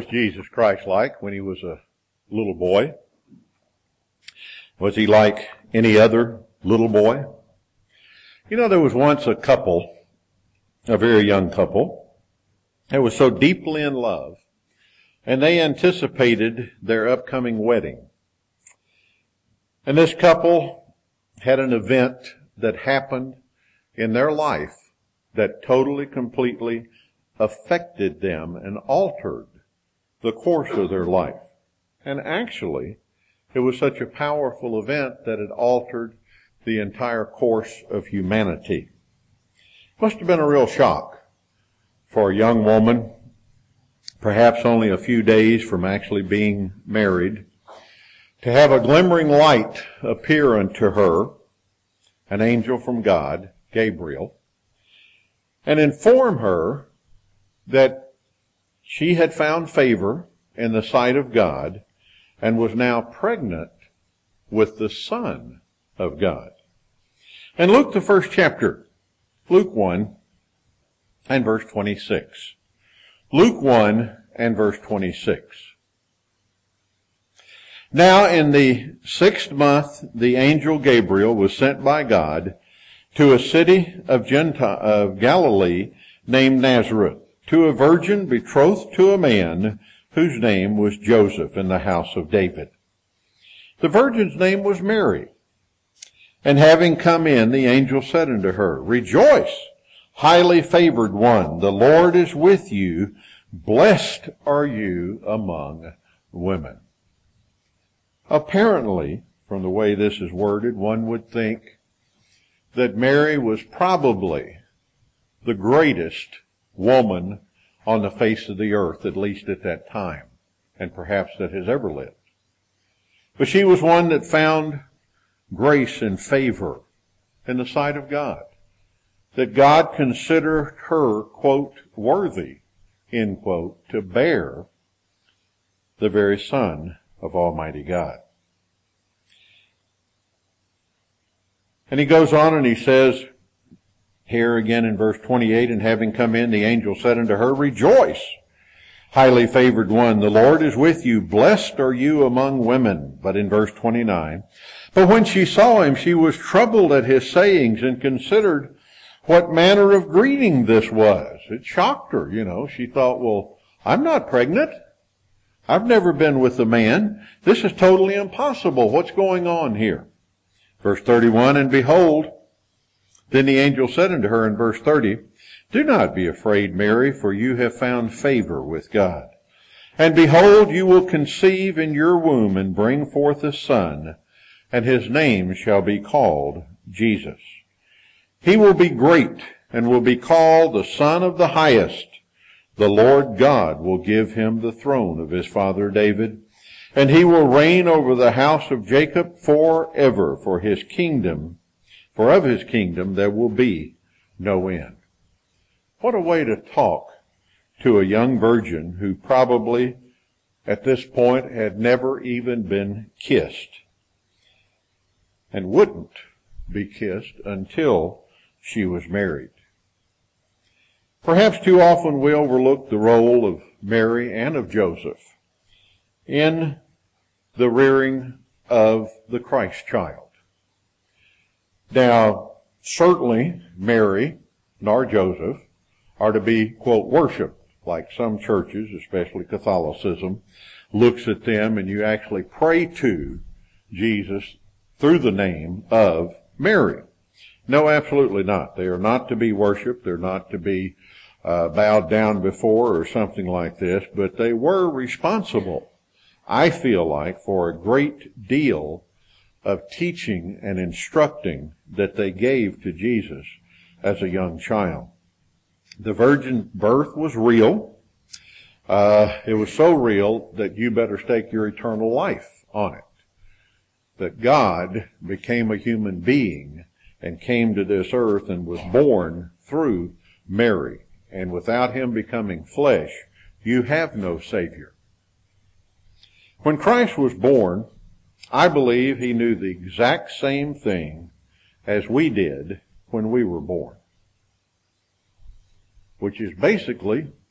was Jesus Christ like when he was a little boy? Was he like any other little boy? You know, there was once a couple, a very young couple, that was so deeply in love, and they anticipated their upcoming wedding. And this couple had an event that happened in their life that totally, completely affected them and altered the course of their life. And actually, it was such a powerful event that it altered the entire course of humanity. It must have been a real shock for a young woman, perhaps only a few days from actually being married, to have a glimmering light appear unto her, an angel from God, Gabriel, and inform her that she had found favor in the sight of God and was now pregnant with the Son of God. And Luke, the first chapter, Luke 1 and verse 26. Luke 1 and verse 26. Now in the 6th month, the angel Gabriel was sent by God to a city of Galilee named Nazareth, to a virgin betrothed to a man whose name was Joseph, in the house of David. The virgin's name was Mary. And having come in, the angel said unto her, Rejoice, highly favored one, the Lord is with you. Blessed are you among women. Apparently, from the way this is worded, one would think that Mary was probably the greatest woman on the face of the earth, at least at that time, and perhaps that has ever lived. But she was one that found grace and favor in the sight of God, that God considered her, quote, worthy, end quote, to bear the very Son of Almighty God. And he goes on and he says, here again in verse 28, and having come in, the angel said unto her, Rejoice, highly favored one, the Lord is with you. Blessed are you among women. But in verse 29, but when she saw him, she was troubled at his sayings and considered what manner of greeting this was. It shocked her, you know. She thought, well, I'm not pregnant. I've never been with a man. This is totally impossible. What's going on here? Verse 31, and behold, then the angel said unto her in verse 30, Do not be afraid, Mary, for you have found favor with God. And behold, you will conceive in your womb and bring forth a son, and his name shall be called Jesus. He will be great and will be called the Son of the Highest. The Lord God will give him the throne of his father David, and he will reign over the house of Jacob forever, for of his kingdom there will be no end. What a way to talk to a young virgin who probably at this point had never even been kissed and wouldn't be kissed until she was married. Perhaps too often we overlook the role of Mary and of Joseph in the rearing of the Christ child. Now, certainly Mary nor Joseph are to be, quote, worshipped, like some churches, especially Catholicism, looks at them and you actually pray to Jesus through the name of Mary. No, absolutely not. They are not to be worshipped. They're not to be bowed down before or something like this, but they were responsible, I feel like, for a great deal of teaching and instructing that they gave to Jesus as a young child. The virgin birth was real. It was so real that you better stake your eternal life on it. That God became a human being and came to this earth and was born through Mary. And without him becoming flesh, you have no Savior. When Christ was born, I believe he knew the exact same thing as we did when we were born, which is basically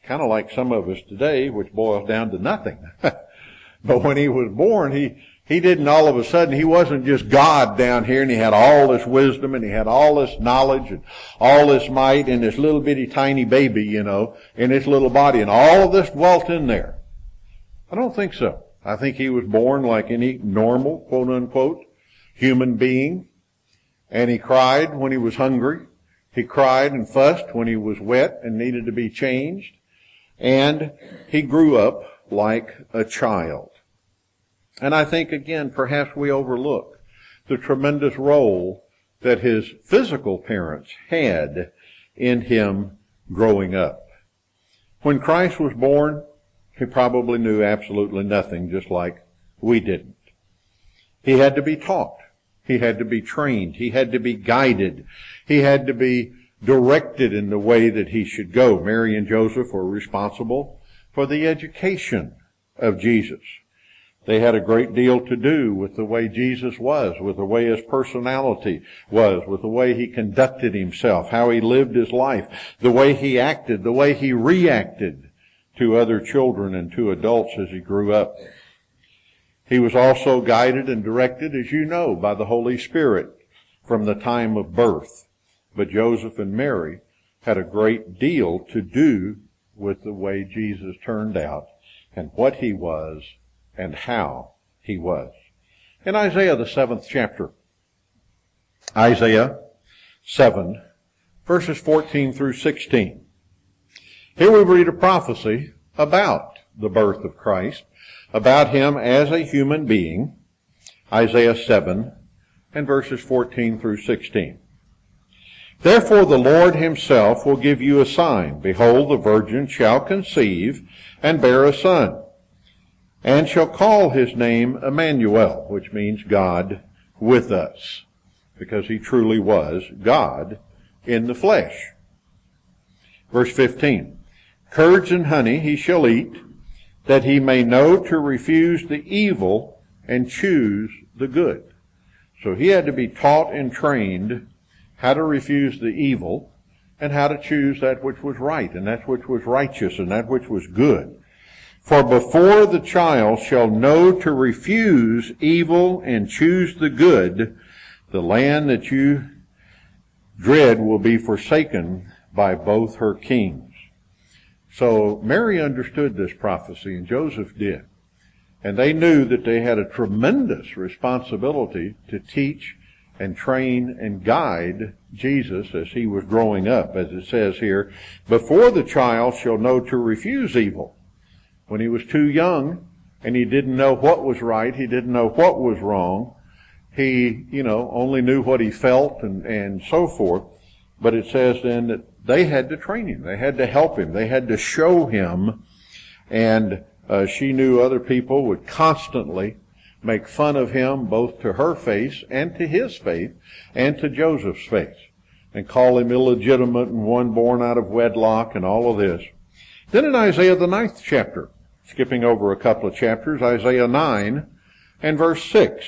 kind of like some of us today, which boils down to nothing. But when he was born, he didn't all of a sudden, he wasn't just God down here and he had all this wisdom and he had all this knowledge and all this might in this little bitty tiny baby, in his little body, and all of this dwelt in there. I don't think so. I think he was born like any normal, quote unquote, human being, and he cried when he was hungry. He cried and fussed when he was wet and needed to be changed, and he grew up like a child. And I think, again, perhaps we overlook the tremendous role that his physical parents had in him growing up. When Christ was born, he probably knew absolutely nothing, just like we didn't. He had to be taught. He had to be trained. He had to be guided. He had to be directed in the way that he should go. Mary and Joseph were responsible for the education of Jesus. They had a great deal to do with the way Jesus was, with the way his personality was, with the way he conducted himself, how he lived his life, the way he acted, the way he reacted to other children and to adults as he grew up. He was also guided and directed, as you know, by the Holy Spirit from the time of birth. But Joseph and Mary had a great deal to do with the way Jesus turned out and what he was and how he was. In Isaiah, the 7th chapter, Isaiah 7, verses 14 through 16. Here we read a prophecy about the birth of Christ, about him as a human being, Isaiah 7 and verses 14 through 16. Therefore the Lord himself will give you a sign. Behold, the virgin shall conceive and bear a son, and shall call his name Emmanuel, which means God with us, because he truly was God in the flesh. Verse 15, curds and honey he shall eat, that he may know to refuse the evil and choose the good. So he had to be taught and trained how to refuse the evil and how to choose that which was right and that which was righteous and that which was good. For before the child shall know to refuse evil and choose the good, the land that you dread will be forsaken by both her kings. So Mary understood this prophecy, and Joseph did. And they knew that they had a tremendous responsibility to teach and train and guide Jesus as he was growing up, as it says here, before the child shall know to refuse evil. When he was too young and he didn't know what was right, he didn't know what was wrong, he, only knew what he felt and so forth. But it says then that they had to train him. They had to help him. They had to show him. And she knew other people would constantly make fun of him, both to her face and to his faith and to Joseph's face, and call him illegitimate and one born out of wedlock and all of this. Then in Isaiah, the 9th chapter, skipping over a couple of chapters, Isaiah 9 and verse 6.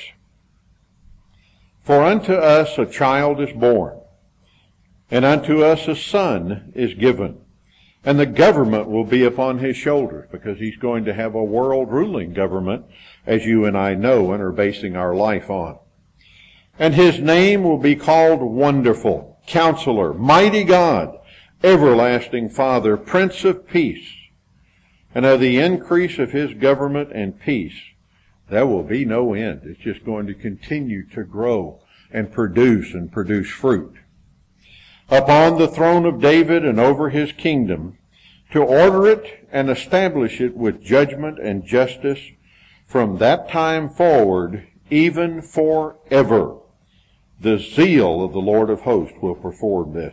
For unto us a child is born, and unto us a son is given, and the government will be upon his shoulders, because he's going to have a world-ruling government, as you and I know and are basing our life on. And his name will be called Wonderful, Counselor, Mighty God, Everlasting Father, Prince of Peace. And of the increase of his government and peace, there will be no end. It's just going to continue to grow and produce fruit. Upon the throne of David and over his kingdom, to order it and establish it with judgment and justice from that time forward, even forever. The zeal of the Lord of hosts will perform this.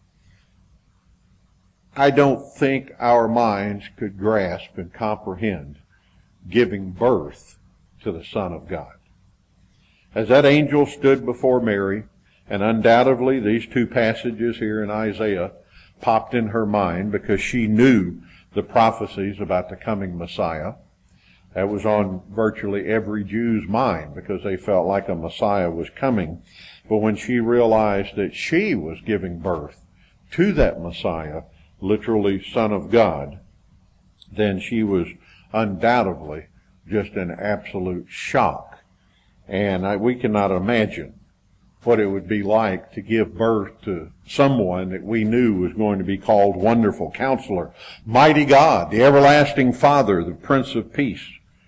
I don't think our minds could grasp and comprehend giving birth to the Son of God. As that angel stood before Mary, and undoubtedly these two passages here in Isaiah popped in her mind because she knew the prophecies about the coming Messiah. That was on virtually every Jew's mind because they felt like a Messiah was coming. But when she realized that she was giving birth to that Messiah, literally Son of God, then she was undoubtedly just in absolute shock. And we cannot imagine what it would be like to give birth to someone that we knew was going to be called Wonderful Counselor, Mighty God, the Everlasting Father, the Prince of Peace.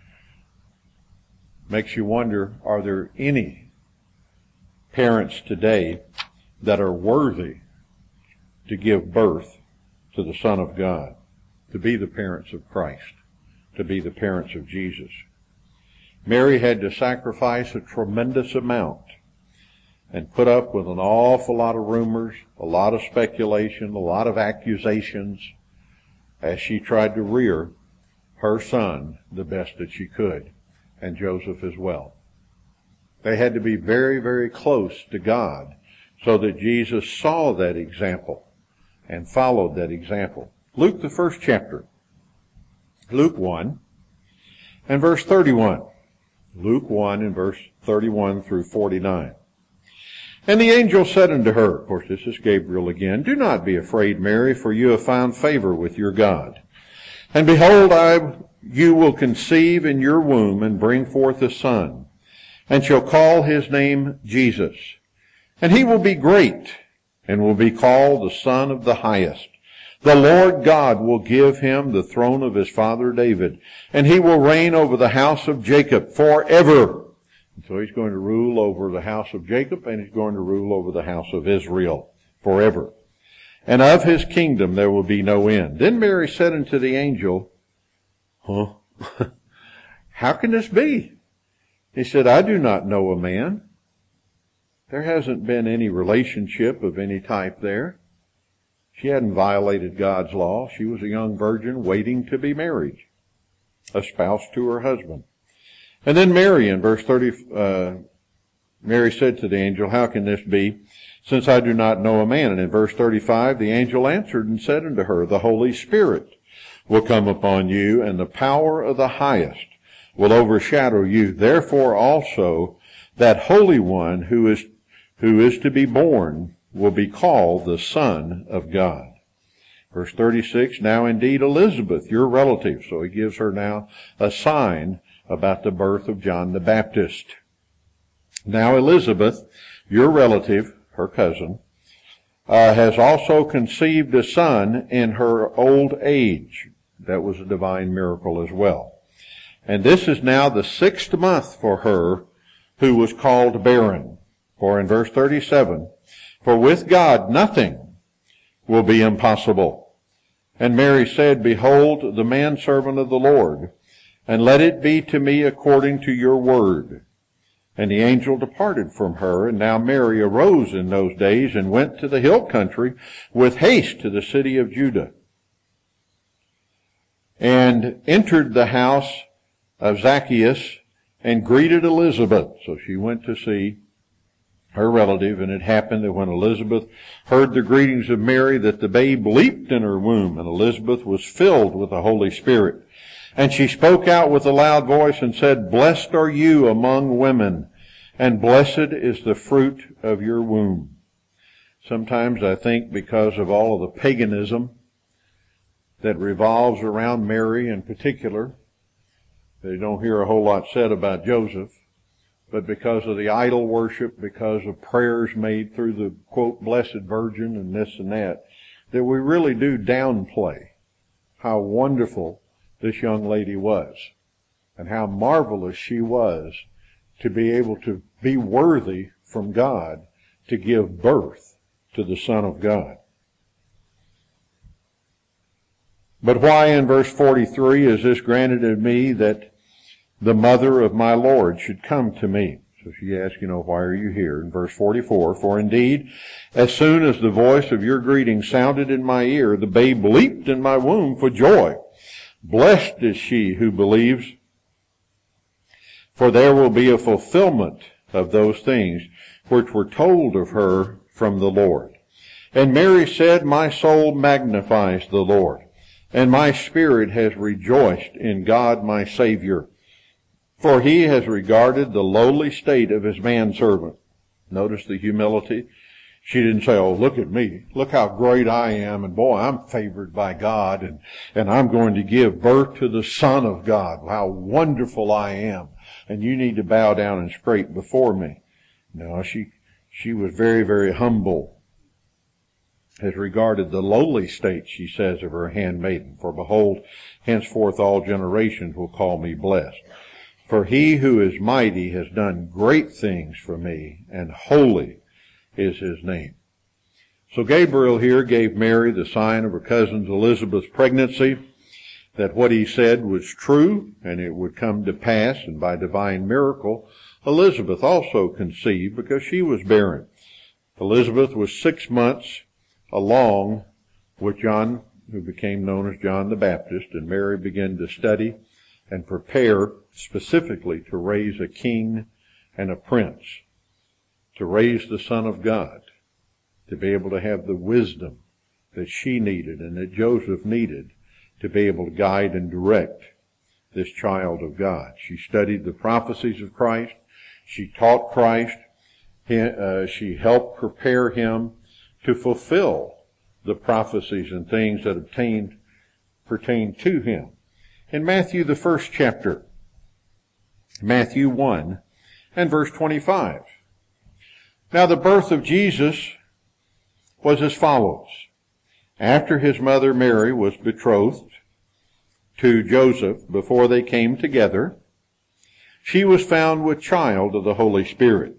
Makes you wonder, are there any parents today that are worthy to give birth to the Son of God, to be the parents of Christ, to be the parents of Jesus? Mary had to sacrifice a tremendous amount and put up with an awful lot of rumors, a lot of speculation, a lot of accusations as she tried to rear her son the best that she could, and Joseph as well. They had to be very, very close to God so that Jesus saw that example and followed that example. Luke, the first chapter. Luke 1 and verse 31. Luke 1 and verse 31 through 49. And the angel said unto her, of course this is Gabriel again, Do not be afraid, Mary, for you have found favor with your God. And behold, you will conceive in your womb and bring forth a son, and shall call his name Jesus. And he will be great, and will be called the Son of the Highest. The Lord God will give him the throne of his father David, and he will reign over the house of Jacob forever. And so he's going to rule over the house of Jacob, and he's going to rule over the house of Israel forever. And of his kingdom there will be no end. Then Mary said unto the angel, How can this be? He said, I do not know a man. There hasn't been any relationship of any type there. She hadn't violated God's law. She was a young virgin waiting to be married, a spouse to her husband. And then Mary, in verse 30, Mary said to the angel, How can this be, since I do not know a man? And in verse 35, the angel answered and said unto her, The Holy Spirit will come upon you, and the power of the Highest will overshadow you. Therefore also that Holy One who is to be born will be called the Son of God. Verse 36, Now indeed Elizabeth, your relative. So he gives her now a sign about the birth of John the Baptist. Now Elizabeth, your relative, her cousin, has also conceived a son in her old age. That was a divine miracle as well. And this is now the 6th month for her who was called barren. For in verse 37, For with God nothing will be impossible. And Mary said, Behold, the manservant of the Lord, and let it be to me according to your word. And the angel departed from her, and now Mary arose in those days and went to the hill country with haste to the city of Judah, and entered the house of Zacchaeus and greeted Elizabeth. So she went to see her relative, and it happened that when Elizabeth heard the greetings of Mary, that the babe leaped in her womb, and Elizabeth was filled with the Holy Spirit. And she spoke out with a loud voice and said, Blessed are you among women, and blessed is the fruit of your womb. Sometimes I think because of all of the paganism that revolves around Mary in particular, they don't hear a whole lot said about Joseph, but because of the idol worship, because of prayers made through the, quote, Blessed Virgin and this and that we really do downplay how wonderful this young lady was, and how marvelous she was to be able to be worthy from God to give birth to the Son of God. But why, in verse 43, is this granted of me that the mother of my Lord should come to me? So she asked, why are you here? In verse 44, For indeed, as soon as the voice of your greeting sounded in my ear, the babe leaped in my womb for joy. Blessed is she who believes, for there will be a fulfillment of those things which were told of her from the Lord. And Mary said, My soul magnifies the Lord, and my spirit has rejoiced in God my Savior, for he has regarded the lowly state of his manservant. Notice the humility. She didn't say, oh, look at me. Look how great I am. And boy, I'm favored by God. And I'm going to give birth to the Son of God. How wonderful I am. And you need to bow down and scrape before me. No, she was very, very humble as regarded the lowly state, she says, of her handmaiden. For behold, henceforth all generations will call me blessed. For he who is mighty has done great things for me, and holy is his name. So Gabriel here gave Mary the sign of her cousin Elizabeth's pregnancy, that what he said was true, and it would come to pass, and by divine miracle, Elizabeth also conceived because she was barren. Elizabeth was 6 months along with John, who became known as John the Baptist, and Mary began to study and prepare specifically to raise a king and a prince, to raise the Son of God, to be able to have the wisdom that she needed and that Joseph needed to be able to guide and direct this child of God. She studied the prophecies of Christ. She taught Christ. She helped prepare him to fulfill the prophecies and things that pertain to him. In Matthew, the 1st chapter, Matthew 1 and verse 25. Now the birth of Jesus was as follows. After his mother Mary was betrothed to Joseph, before they came together, she was found with child of the Holy Spirit.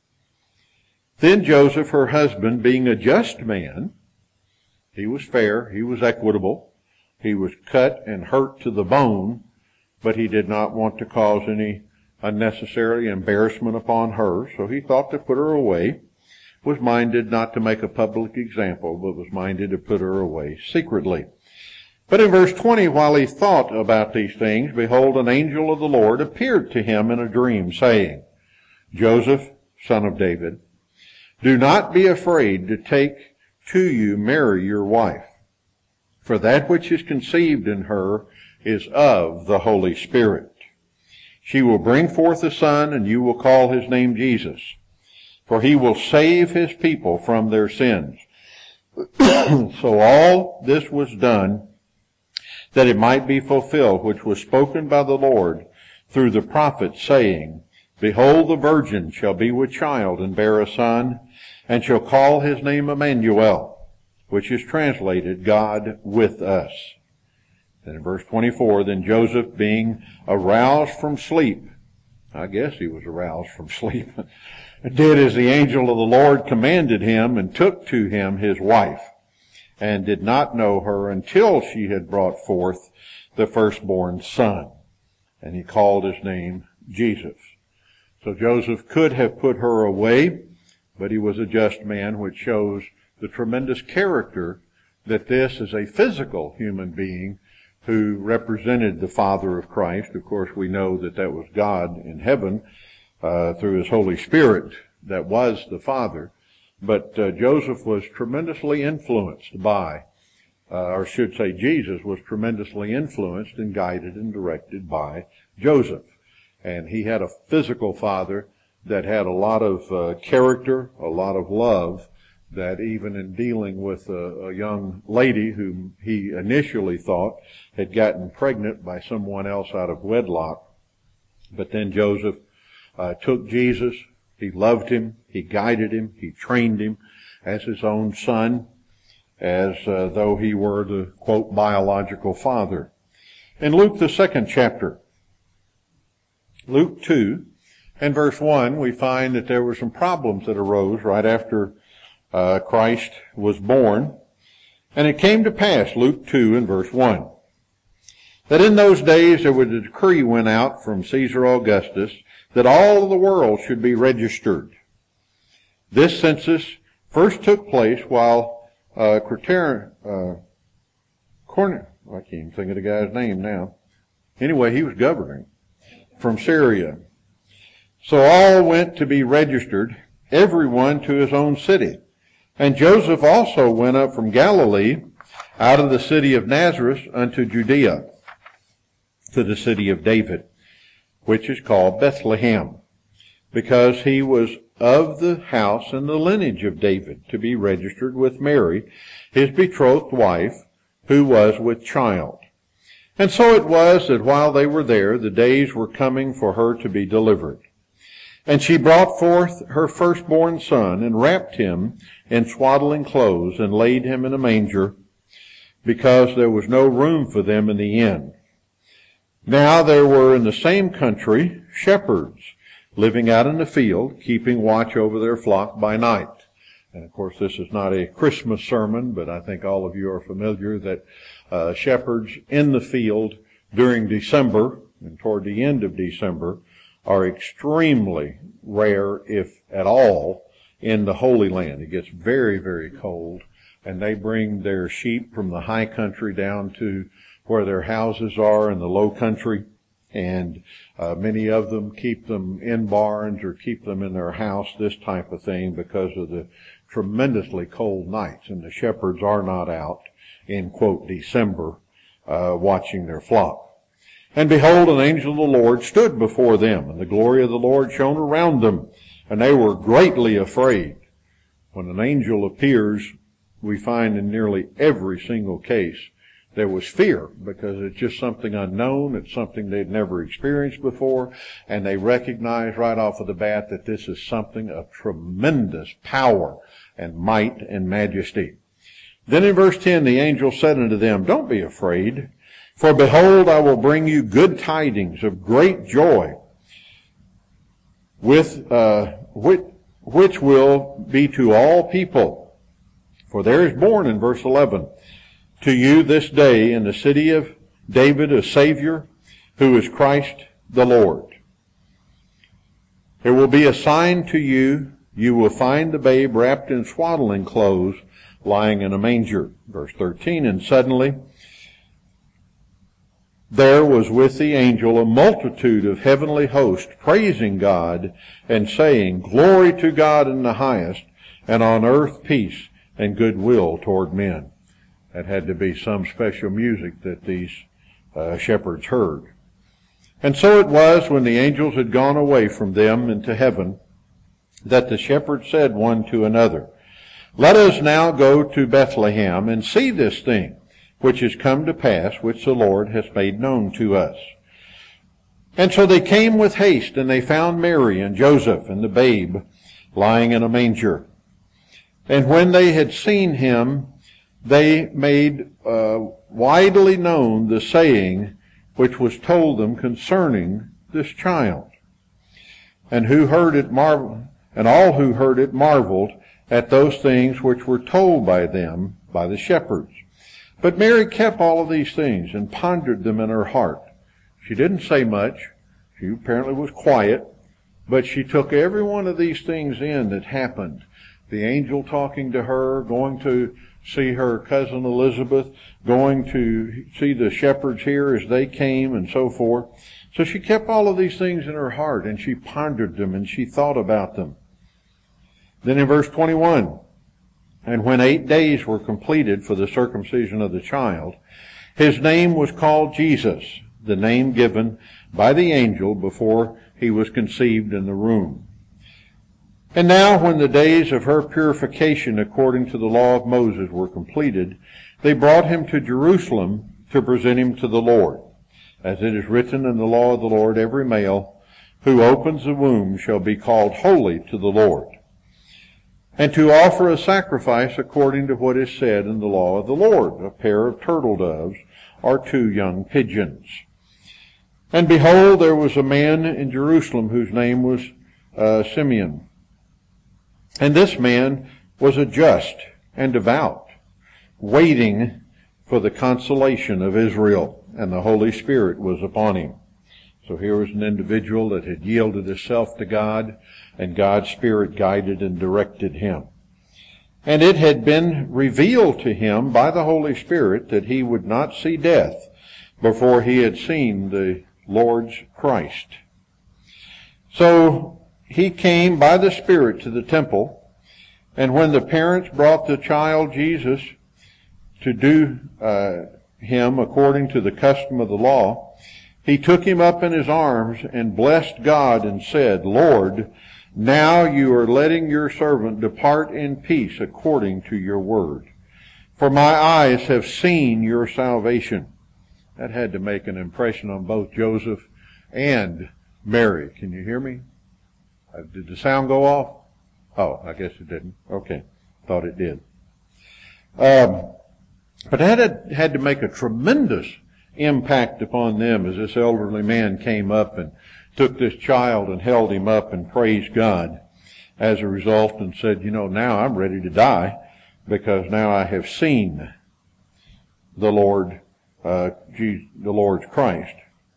Then Joseph, her husband, being a just man, he was fair, he was equitable, he was cut and hurt to the bone, but he did not want to cause any unnecessary embarrassment upon her, so he thought to put her away, was minded not to make a public example, but was minded to put her away secretly. But in verse 20, while he thought about these things, behold, an angel of the Lord appeared to him in a dream, saying, Joseph, son of David, do not be afraid to take to you Mary your wife, for that which is conceived in her is of the Holy Spirit. She will bring forth a son, and you will call his name Jesus, for he will save his people from their sins. So all this was done that it might be fulfilled, which was spoken by the Lord through the prophet, saying, Behold, the virgin shall be with child and bear a son, and shall call his name Emmanuel, which is translated, God with us. Then in verse 24, then Joseph, being aroused from sleep, I guess he was aroused from sleep, did as the angel of the Lord commanded him, and took to him his wife, and did not know her until she had brought forth the firstborn son. And he called his name Jesus. So Joseph could have put her away, but he was a just man, which shows the tremendous character that this is a physical human being who represented the Father of Christ. Of course, we know that that was God in heaven through his Holy Spirit that was the Father. But Joseph was tremendously influenced by, or should say Jesus was tremendously influenced and guided and directed by Joseph. And he had a physical father that had a lot of character, a lot of love, that even in dealing with a young lady whom he initially thought had gotten pregnant by someone else out of wedlock. But then Joseph took Jesus. He loved him. He guided him. He trained him as his own son, as though he were the, quote, biological father. In Luke, the 2nd chapter, Luke 2 and verse 1, we find that there were some problems that arose right after Christ was born. And it came to pass, Luke 2 and verse 1, that in those days there was a decree went out from Caesar Augustus that all of the world should be registered. This census first took place while I can't even think of the guy's name now. Anyway, he was governing from Syria. So all went to be registered, everyone to his own city. And Joseph also went up from Galilee, out of the city of Nazareth unto Judea, to the city of David, which is called Bethlehem, because he was of the house and the lineage of David, to be registered with Mary, his betrothed wife, who was with child. And so it was that while they were there, the days were coming for her to be delivered. And she brought forth her firstborn son, and wrapped him in swaddling clothes, and laid him in a manger, because there was no room for them in the inn. Now there were in the same country shepherds, living out in the field, keeping watch over their flock by night. And of course, this is not a Christmas sermon, but I think all of you are familiar that shepherds in the field during December and toward the end of December are extremely rare, if at all, in the Holy Land. It gets very, very cold, and they bring their sheep from the high country down to where their houses are in the low country, and many of them keep them in barns or keep them in their house, this type of thing, because of the tremendously cold nights, and the shepherds are not out in, quote, December, watching their flock. And behold, an angel of the Lord stood before them, and the glory of the Lord shone around them, and they were greatly afraid. When an angel appears, we find in nearly every single case there was fear, because it's just something unknown. It's something they'd never experienced before, and they recognize right off of the bat that this is something of tremendous power and might and majesty. Then in verse 10, the angel said unto them, Don't be afraid, for behold, I will bring you good tidings of great joy, which will be to all people. For there is born, in verse 11, to you this day in the city of David a Savior, who is Christ the Lord. There will be a sign to you. You will find the babe wrapped in swaddling clothes, lying in a manger. Verse 13, and suddenly there was with the angel a multitude of heavenly hosts, praising God and saying, Glory to God in the highest, and on earth peace and goodwill toward men. That had to be some special music that these shepherds heard. And so it was, when the angels had gone away from them into heaven, that the shepherds said one to another, Let us now go to Bethlehem and see this thing which is come to pass, which the Lord hath made known to us. And so they came with haste, and they found Mary and Joseph and the babe lying in a manger. And when they had seen him, they made widely known the saying which was told them concerning this child. And all who heard it marveled at those things which were told by them by the shepherds. But Mary kept all of these things and pondered them in her heart. She didn't say much. She apparently was quiet, but she took every one of these things in that happened. The angel talking to her, going to see her cousin Elizabeth, going to see the shepherds here as they came, and so forth. So she kept all of these things in her heart, and she pondered them, and she thought about them. Then in verse 21, and when 8 days were completed for the circumcision of the child, his name was called Jesus, the name given by the angel before he was conceived in the womb. And now when the days of her purification according to the law of Moses were completed, they brought him to Jerusalem to present him to the Lord. As it is written in the law of the Lord, every male who opens the womb shall be called holy to the Lord, and to offer a sacrifice according to what is said in the law of the Lord, a pair of turtle doves or 2 young pigeons. And behold, there was a man in Jerusalem whose name was Simeon. And this man was a just and devout, waiting for the consolation of Israel, and the Holy Spirit was upon him. So here was an individual that had yielded himself to God, and God's Spirit guided and directed him. And it had been revealed to him by the Holy Spirit that he would not see death before he had seen the Lord's Christ. So he came by the Spirit to the temple, and when the parents brought the child Jesus to do him according to the custom of the law, he took him up in his arms and blessed God and said, Lord, Now you are letting your servant depart in peace according to your word. For my eyes have seen your salvation. That had to make an impression on both Joseph and Mary. Can you hear me? Did the sound go off? Oh, I guess it didn't. Okay. Thought it did. But that had to make a tremendous impact upon them as this elderly man came up and took this child and held him up and praised God as a result and said, now I'm ready to die because now I have seen the Lord, the Lord's Christ.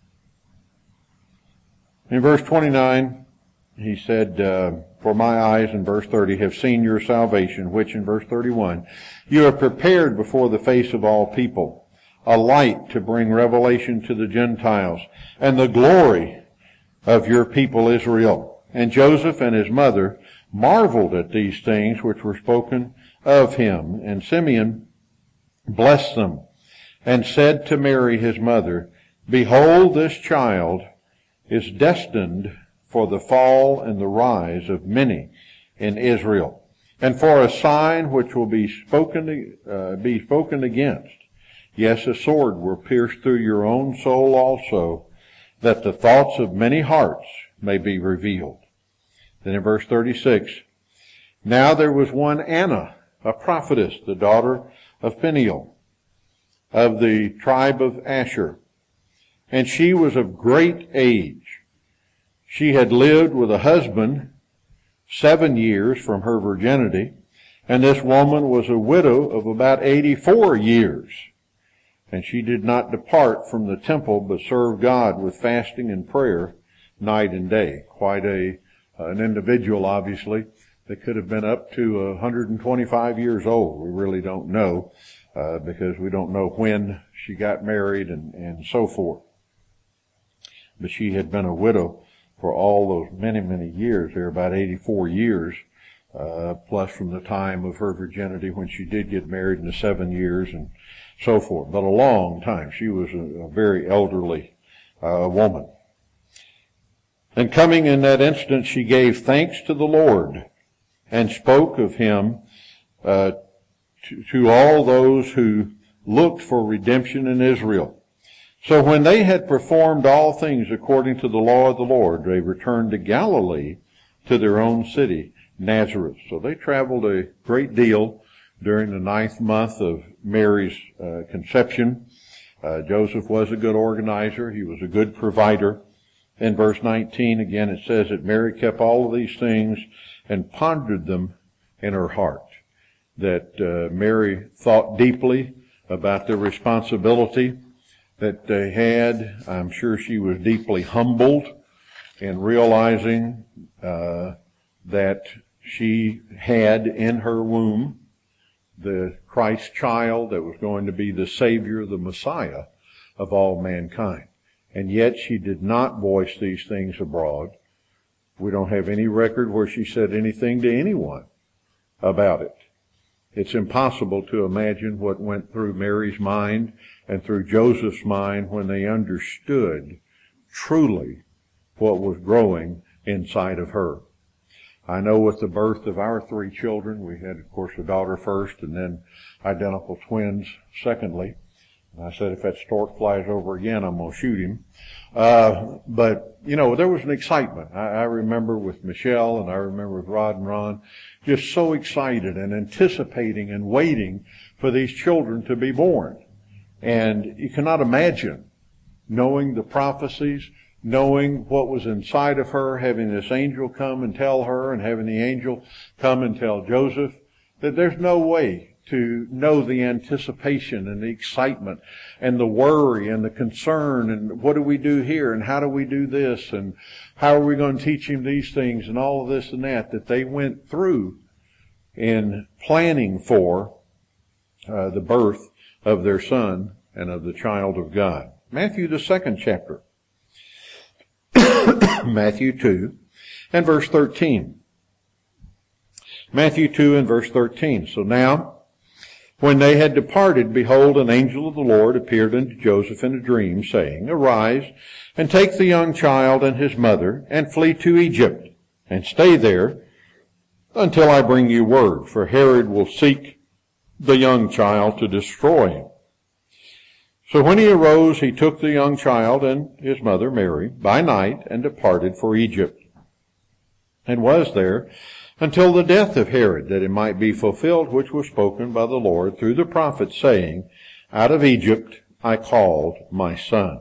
In verse 29, he said, for my eyes, in verse 30, have seen your salvation, which in verse 31, you have prepared before the face of all people, a light to bring revelation to the Gentiles, and the glory of your people Israel. And Joseph and his mother marveled at these things which were spoken of him. And Simeon blessed them, and said to Mary his mother, behold, this child is destined for the fall and the rise of many in Israel, and for a sign which will be spoken against. Yes, a sword will pierce through your own soul also, that the thoughts of many hearts may be revealed. Then in verse 36, now there was one Anna, a prophetess, the daughter of Peniel, of the tribe of Asher, and she was of great age. She had lived with a husband 7 years from her virginity, and this woman was a widow of about 84 years. And she did not depart from the temple, but served God with fasting and prayer night and day. Quite an individual, obviously, that could have been up to 125 years old. We really don't know, because we don't know when she got married and so forth. But she had been a widow for all those many, many years. There, about 84 years, plus from the time of her virginity when she did get married in the 7 years and so forth. But a long time. She was a very elderly woman. And coming in that instant, she gave thanks to the Lord and spoke of him to all those who looked for redemption in Israel. So when they had performed all things according to the law of the Lord, they returned to Galilee, to their own city, Nazareth. So they traveled a great deal during the 9th month of Mary's conception. Joseph was a good organizer. He was a good provider. In verse 19, again, it says that Mary kept all of these things and pondered them in her heart. That Mary thought deeply about the responsibility that they had. I'm sure she was deeply humbled in realizing that she had in her womb the Christ child that was going to be the Savior, the Messiah of all mankind. And yet she did not voice these things abroad. We don't have any record where she said anything to anyone about it. It's impossible to imagine what went through Mary's mind and through Joseph's mind when they understood truly what was growing inside of her. I know with the birth of our 3 children, we had, of course, a daughter first and then identical twins secondly. And I said, if that stork flies over again, I'm going to shoot him. But, there was an excitement. I remember with Michelle and I remember with Rod and Ron, just so excited and anticipating and waiting for these children to be born. And you cannot imagine knowing the prophecies, knowing what was inside of her, having this angel come and tell her, and having the angel come and tell Joseph, that there's no way to know the anticipation and the excitement and the worry and the concern and what do we do here and how do we do this and how are we going to teach him these things and all of this and that they went through in planning for the birth of their son and of the child of God. Matthew, the 2nd chapter. Matthew 2 and verse 13. Matthew 2 and verse 13. So now, when they had departed, behold, an angel of the Lord appeared unto Joseph in a dream, saying, Arise, and take the young child and his mother, and flee to Egypt, and stay there until I bring you word, for Herod will seek the young child to destroy him. So when he arose, he took the young child and his mother Mary by night and departed for Egypt, and was there until the death of Herod, that it might be fulfilled which was spoken by the Lord through the prophet, saying, Out of Egypt I called my son.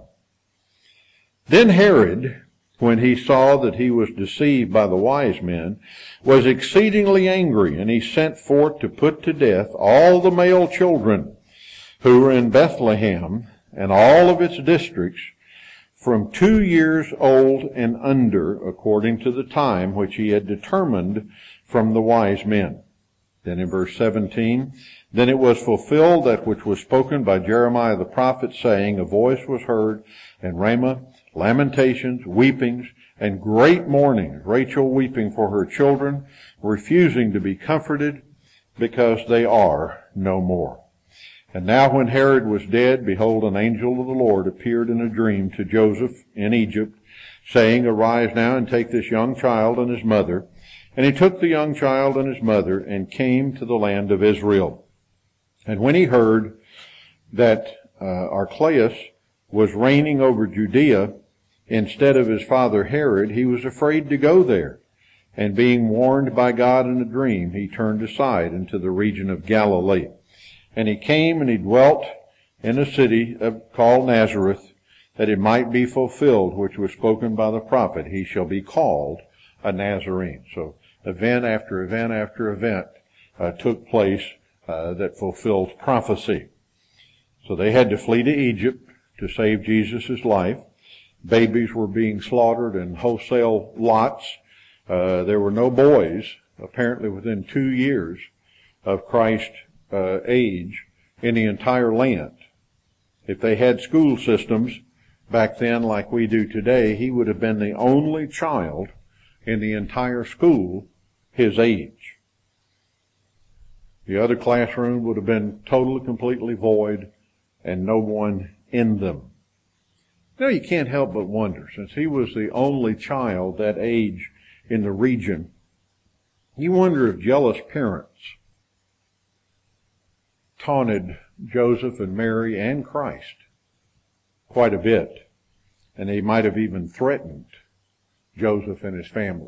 Then Herod, when he saw that he was deceived by the wise men, was exceedingly angry, and he sent forth to put to death all the male children who were in Bethlehem and all of its districts, from 2 years old and under, according to the time which he had determined from the wise men. Then in verse 17, Then it was fulfilled that which was spoken by Jeremiah the prophet, saying, A voice was heard in Ramah, lamentations, weepings, and great mourning, Rachel weeping for her children, refusing to be comforted, because they are no more. And now when Herod was dead, behold, an angel of the Lord appeared in a dream to Joseph in Egypt, saying, Arise now and take this young child and his mother. And he took the young child and his mother and came to the land of Israel. And when he heard that Archelaus was reigning over Judea instead of his father Herod, he was afraid to go there. And being warned by God in a dream, he turned aside into the region of Galilee. And he came and he dwelt in a city called Nazareth, that it might be fulfilled which was spoken by the prophet, He shall be called a Nazarene. So event after event after event took place that fulfilled prophecy. So they had to flee to Egypt to save Jesus' life. Babies were being slaughtered in wholesale lots. There were no boys, apparently within 2 years of Christ's age, in the entire land. If they had school systems back then like we do today, he would have been the only child in the entire school his age. The other classroom would have been totally, completely void and no one in them. Now you can't help but wonder, since he was the only child that age in the region, you wonder if jealous parents taunted Joseph and Mary and Christ quite a bit, and they might have even threatened Joseph and his family.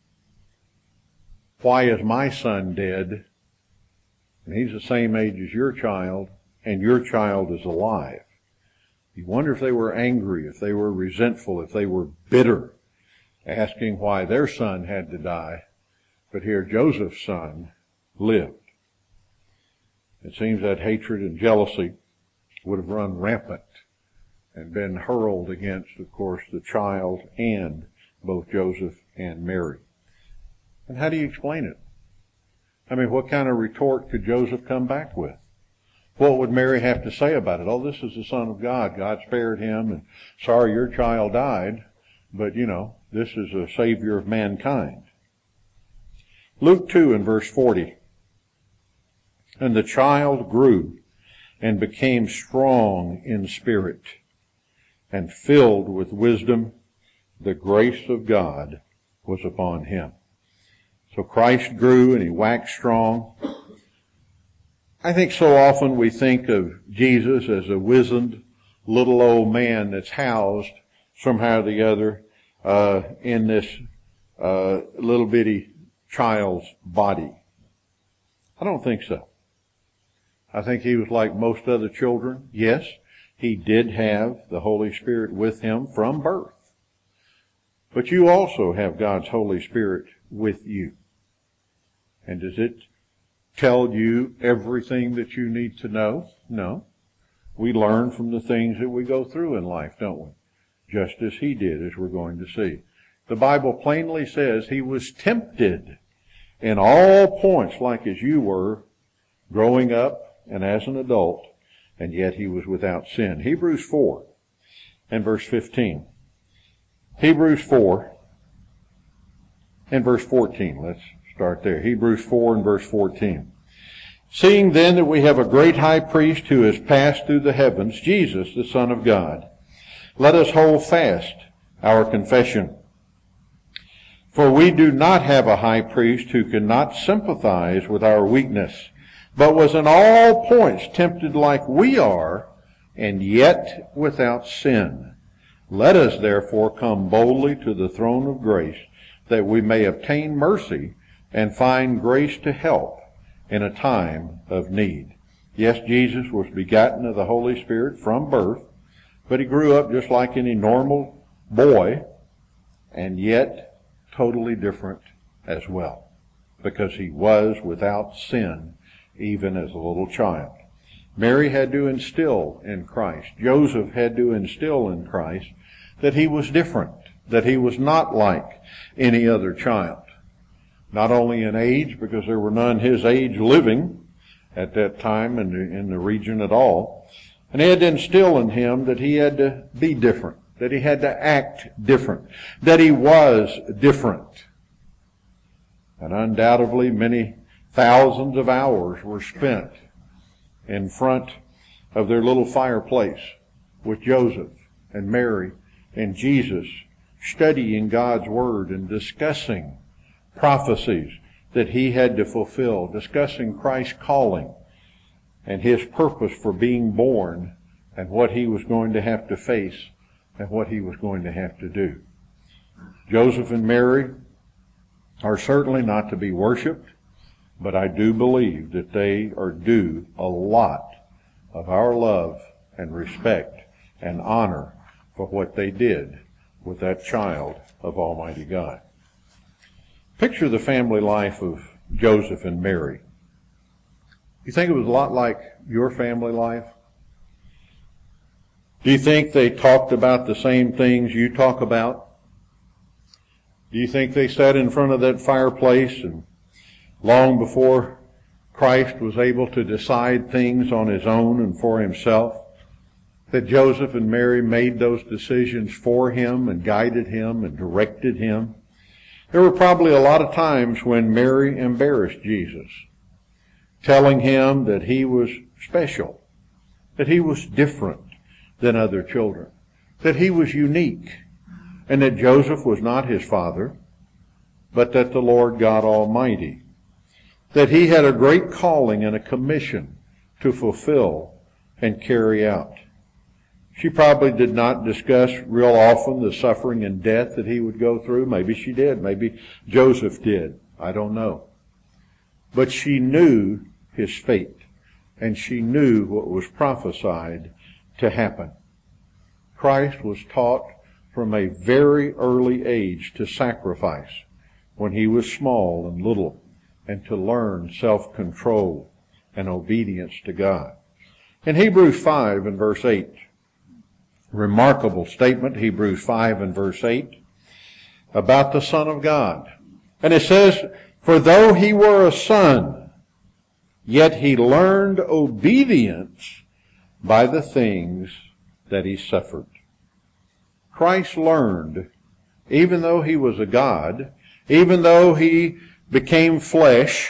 Why is my son dead, and he's the same age as your child, and your child is alive? You wonder if they were angry, if they were resentful, if they were bitter, asking why their son had to die, but here Joseph's son lived. It seems that hatred and jealousy would have run rampant and been hurled against, of course, the child and both Joseph and Mary. And how do you explain it? I mean, what kind of retort could Joseph come back with? What would Mary have to say about it? Oh, this is the Son of God. God spared him, and sorry your child died, but, this is a Savior of mankind. Luke 2 and verse 40. And the child grew and became strong in spirit and filled with wisdom. The grace of God was upon him. So Christ grew and he waxed strong. I think so often we think of Jesus as a wizened little old man that's housed somehow or the other in this little bitty child's body. I don't think so. I think he was like most other children. Yes, he did have the Holy Spirit with him from birth. But you also have God's Holy Spirit with you. And does it tell you everything that you need to know? No. We learn from the things that we go through in life, don't we? Just as he did, as we're going to see. The Bible plainly says he was tempted in all points like as you were growing up and as an adult, and yet he was without sin. Hebrews 4 and verse 15. Hebrews 4 and verse 14. Let's start there. Hebrews 4 and verse 14. Seeing then that we have a great high priest who has passed through the heavens, Jesus, the Son of God, let us hold fast our confession. For we do not have a high priest who cannot sympathize with our weakness, but was in all points tempted like we are, and yet without sin. Let us therefore come boldly to the throne of grace, that we may obtain mercy and find grace to help in a time of need. Yes, Jesus was begotten of the Holy Spirit from birth, but he grew up just like any normal boy, and yet totally different as well, because he was without sin even as a little child. Mary had to instill in Christ, Joseph had to instill in Christ that he was different, that he was not like any other child. Not only in age, because there were none his age living at that time in the region at all, and he had to instill in him that he had to be different, that he had to act different, that he was different. And undoubtedly many thousands of hours were spent in front of their little fireplace with Joseph and Mary and Jesus, studying God's Word and discussing prophecies that he had to fulfill, discussing Christ's calling and his purpose for being born and what he was going to have to face and what he was going to have to do. Joseph and Mary are certainly not to be worshipped, but I do believe that they are due a lot of our love and respect and honor for what they did with that child of Almighty God. Picture the family life of Joseph and Mary. You think it was a lot like your family life? Do you think they talked about the same things you talk about? Do you think they sat in front of that fireplace and long before Christ was able to decide things on his own and for himself, that Joseph and Mary made those decisions for him and guided him and directed him? There were probably a lot of times when Mary embarrassed Jesus, telling him that he was special, that he was different than other children, that he was unique, and that Joseph was not his father, but that the Lord God Almighty, that he had a great calling and a commission to fulfill and carry out. She probably did not discuss real often the suffering and death that he would go through. Maybe she did. Maybe Joseph did. I don't know. But she knew his fate, and she knew what was prophesied to happen. Christ was taught from a very early age to sacrifice when he was small and little, and to learn self-control and obedience to God. In Hebrews 5 and verse 8, remarkable statement, Hebrews 5 and verse 8, about the Son of God. And it says, "For though he were a son, yet he learned obedience by the things that he suffered." Christ learned, even though he was a God, even though he became flesh,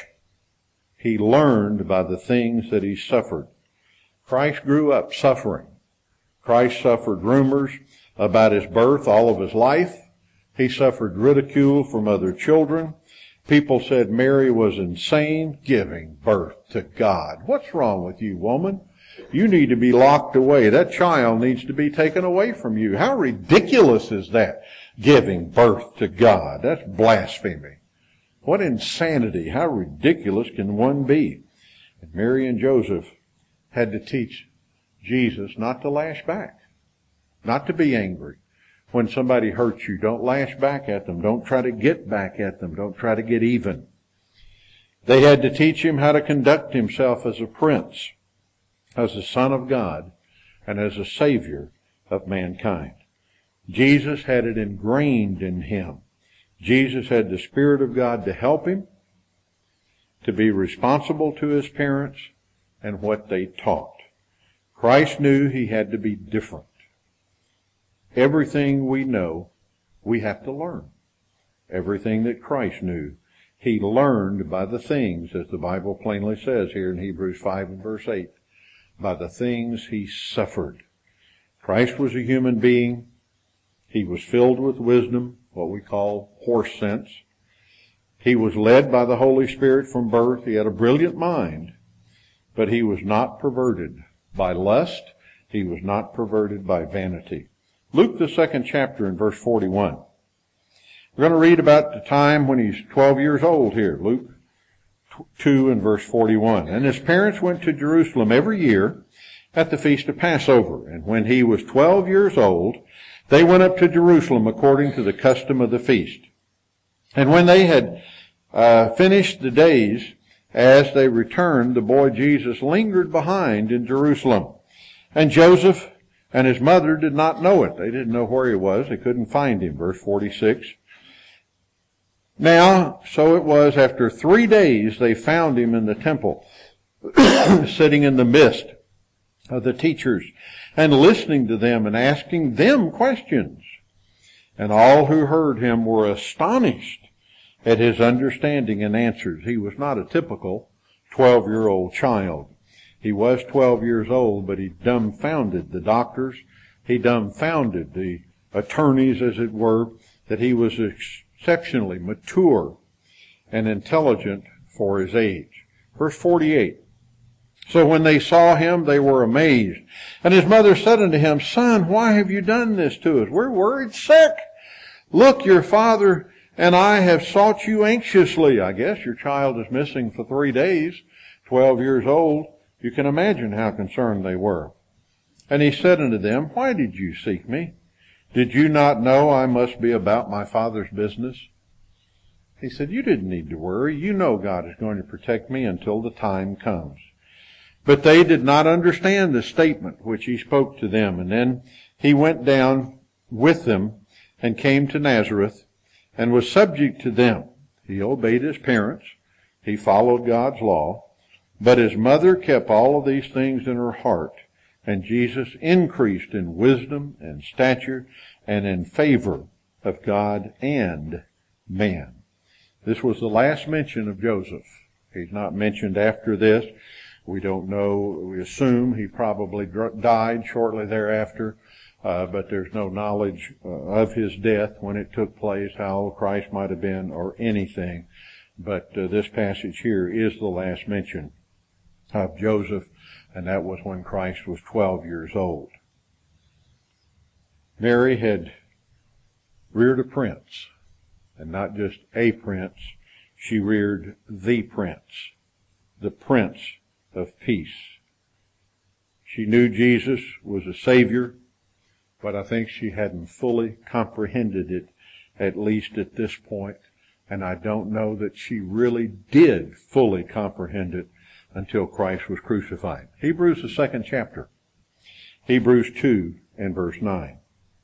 he learned by the things that he suffered. Christ grew up suffering. Christ suffered rumors about his birth all of his life. He suffered ridicule from other children. People said Mary was insane, giving birth to God. What's wrong with you, woman? You need to be locked away. That child needs to be taken away from you. How ridiculous is that? Giving birth to God. That's blasphemy. What insanity. How ridiculous can one be? And Mary and Joseph had to teach Jesus not to lash back, not to be angry. When somebody hurts you, don't lash back at them. Don't try to get back at them. Don't try to get even. They had to teach him how to conduct himself as a prince, as a son of God, and as a savior of mankind. Jesus had it ingrained in him. Jesus had the Spirit of God to help him, to be responsible to his parents and what they taught. Christ knew he had to be different. Everything we know, we have to learn. Everything that Christ knew, he learned by the things, as the Bible plainly says here in Hebrews 5 and verse 8, by the things he suffered. Christ was a human being. He was filled with wisdom, what we call horse sense. He was led by the Holy Spirit from birth. He had a brilliant mind, but he was not perverted by lust. He was not perverted by vanity. Luke, the 2nd chapter, in verse 41. We're going to read about the time when he's 12 years old here. Luke 2 and verse 41. And his parents went to Jerusalem every year at the feast of Passover. And when he was 12 years old, they went up to Jerusalem according to the custom of the feast. And when they had finished the days, as they returned, the boy Jesus lingered behind in Jerusalem. And Joseph and his mother did not know it. They didn't know where he was. They couldn't find him. Verse 46. Now, so it was after 3 days they found him in the temple, sitting in the midst of the teachers and listening to them and asking them questions. And all who heard him were astonished at his understanding and answers. He was not a typical 12-year-old child. He was 12 years old, but he dumbfounded the doctors. He dumbfounded the attorneys, as it were, that he was exceptionally mature and intelligent for his age. Verse 48. So when they saw him, they were amazed. And his mother said unto him, Son, why have you done this to us? We're worried sick. Look, your father and I have sought you anxiously. I guess your child is missing for 3 days, 12 years old. You can imagine how concerned they were. And he said unto them, Why did you seek me? Did you not know I must be about my Father's business? He said, You didn't need to worry. You know God is going to protect me until the time comes. But they did not understand the statement which he spoke to them. And then he went down with them and came to Nazareth and was subject to them. He obeyed his parents. He followed God's law. But his mother kept all of these things in her heart. And Jesus increased in wisdom and stature and in favor of God and man. This was the last mention of Joseph. He's not mentioned after this. We don't know. We assume he probably died shortly thereafter, but there's no knowledge of his death when it took place, how old Christ might have been, or anything. But this passage here is the last mention of Joseph, and that was when Christ was 12 years old. Mary had reared a prince, and not just a prince. She reared the Prince of Peace. She knew Jesus was a Savior, but I think she hadn't fully comprehended it, at least at this point, and I don't know that she really did fully comprehend it until Christ was crucified. Hebrews, the 2nd chapter. Hebrews 2 and verse 9.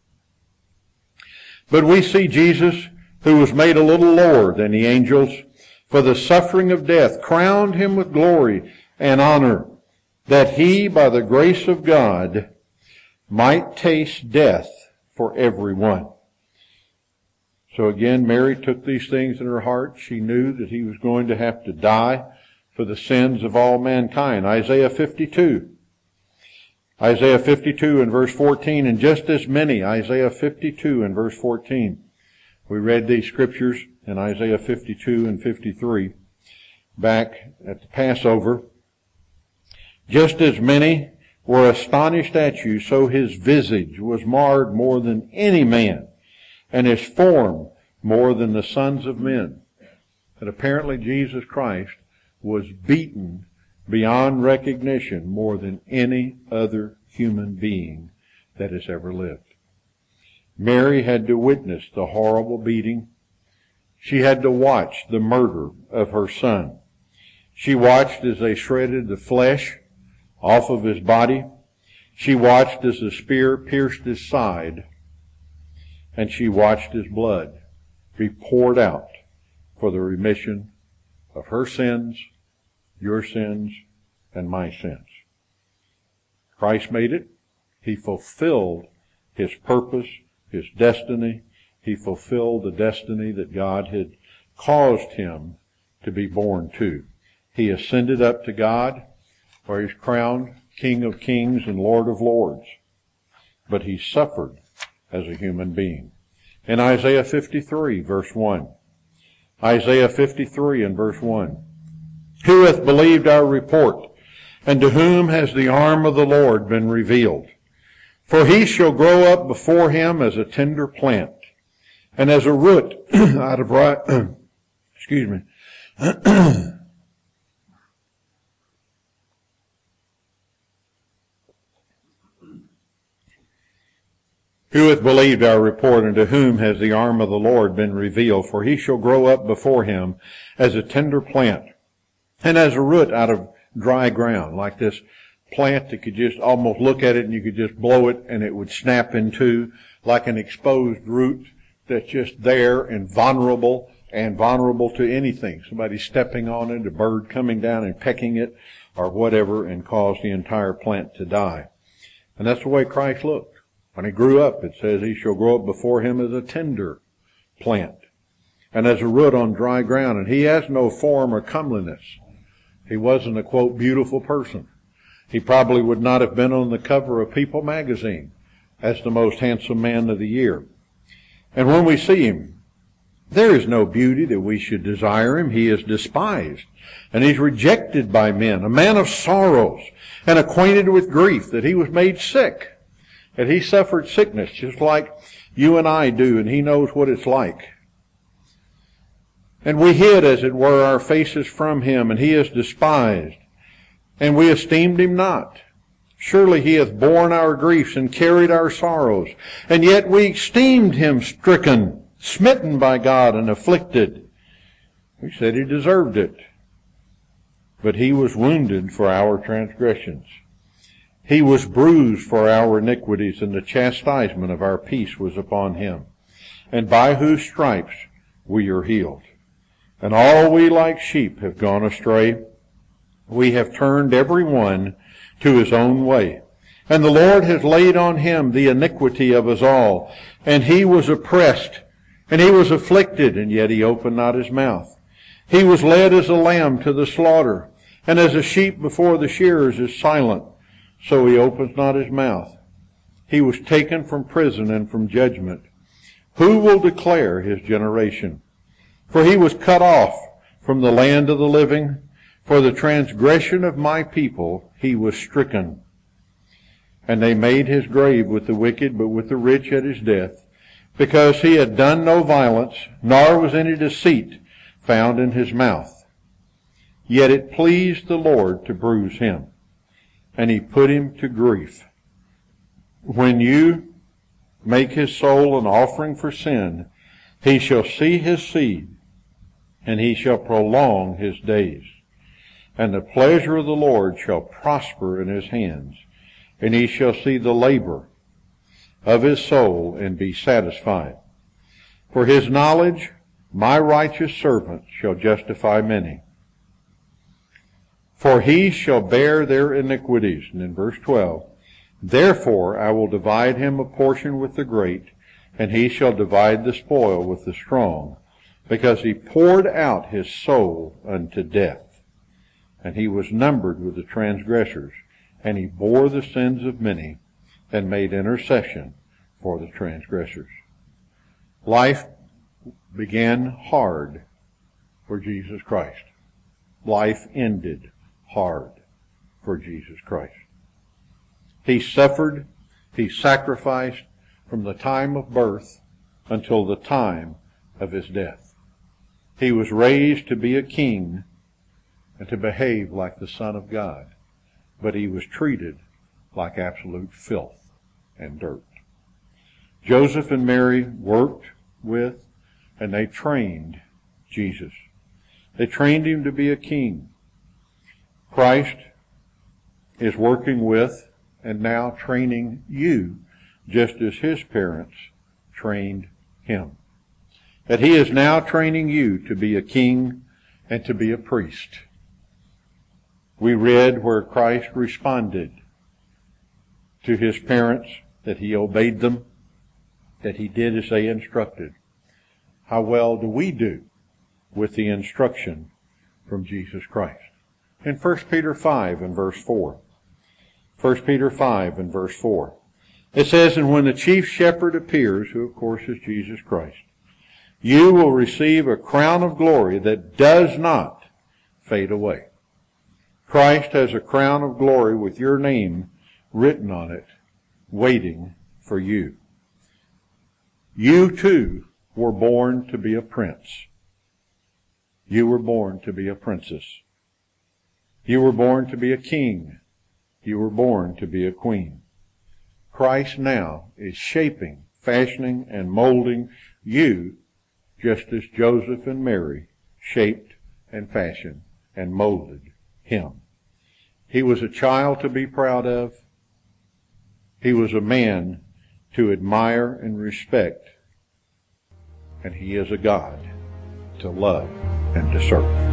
But we see Jesus, who was made a little lower than the angels, for the suffering of death, crowned him with glory and honor, that he, by the grace of God, might taste death for everyone. So again, Mary took these things in her heart. She knew that he was going to have to die for the sins of all mankind. Isaiah 52. Isaiah 52 and verse 14, and just as many, Isaiah 52 and verse 14. We read these scriptures in Isaiah 52 and 53 back at the Passover. Just as many were astonished at you, so his visage was marred more than any man, and his form more than the sons of men. And apparently Jesus Christ was beaten beyond recognition more than any other human being that has ever lived. Mary had to witness the horrible beating. She had to watch the murder of her son. She watched as they shredded the flesh off of his body. She watched as the spear pierced his side. And she watched his blood be poured out for the remission of her sins, your sins, and my sins. Christ made it. He fulfilled his purpose, his destiny. He fulfilled the destiny that God had caused him to be born to. He ascended up to God, where he's crowned King of Kings and Lord of Lords. But he suffered as a human being. In Isaiah 53, verse 1. Isaiah 53 and verse 1. Who hath believed our report? And to whom has the arm of the Lord been revealed? For he shall grow up before him as a tender plant, and as a root out of excuse me. Who hath believed our report, and to whom has the arm of the Lord been revealed? For he shall grow up before him as a tender plant, and as a root out of dry ground, like this plant that could just almost look at it and you could just blow it and it would snap in two, like an exposed root that's just there and vulnerable to anything. Somebody stepping on it, a bird coming down and pecking it, or whatever, and cause the entire plant to die. And that's the way Christ looked. When he grew up, it says he shall grow up before him as a tender plant, and as a root on dry ground. And he has no form or comeliness. He wasn't a, quote, beautiful person. He probably would not have been on the cover of People magazine as the most handsome man of the year. And when we see him, there is no beauty that we should desire him. He is despised, and he's rejected by men, a man of sorrows, and acquainted with grief, that he was made sick, that he suffered sickness just like you and I do, and he knows what it's like. And we hid, as it were, our faces from him, and he is despised, and we esteemed him not. Surely he hath borne our griefs and carried our sorrows, and yet we esteemed him stricken, smitten by God, and afflicted. We said he deserved it. But he was wounded for our transgressions. He was bruised for our iniquities, and the chastisement of our peace was upon him. And by whose stripes we are healed. And all we like sheep have gone astray. We have turned every one to his own way. And the Lord has laid on him the iniquity of us all. And he was oppressed, and he was afflicted, and yet he opened not his mouth. He was led as a lamb to the slaughter, and as a sheep before the shearers is silent, so he opens not his mouth. He was taken from prison and from judgment. Who will declare his generation? For he was cut off from the land of the living. For the transgression of my people he was stricken. And they made his grave with the wicked, but with the rich at his death, because he had done no violence, nor was any deceit found in his mouth. Yet it pleased the Lord to bruise him, and he put him to grief. When you make his soul an offering for sin, he shall see his seed, and he shall prolong his days. And the pleasure of the Lord shall prosper in his hands, and he shall see the labor of his soul and be satisfied. For his knowledge, my righteous servant shall justify many. For he shall bear their iniquities. And in verse 12, therefore I will divide him a portion with the great, and he shall divide the spoil with the strong, because he poured out his soul unto death. And he was numbered with the transgressors, and he bore the sins of many, and made intercession for the transgressors. Life began hard for Jesus Christ. Life ended hard for Jesus Christ. He suffered, he sacrificed from the time of birth until the time of his death. He was raised to be a king and to behave like the Son of God, but he was treated like absolute filth and dirt. Joseph and Mary worked with and they trained Jesus. They trained him to be a king. Christ is working with and now training you just as his parents trained him. That he is now training you to be a king and to be a priest. We read where Christ responded to his parents, that he obeyed them, that he did as they instructed. How well do we do with the instruction from Jesus Christ? In 1 Peter 5 and verse 4. 1 Peter 5 and verse 4. It says, and when the chief shepherd appears, who of course is Jesus Christ, you will receive a crown of glory that does not fade away. Christ has a crown of glory with your name written on it, waiting for you. You too were born to be a prince. You were born to be a princess. You were born to be a king. You were born to be a queen. Christ now is shaping, fashioning, and molding you just as Joseph and Mary shaped and fashioned and molded him. He was a child to be proud of. He was a man to admire and respect. And he is a God to love and to serve.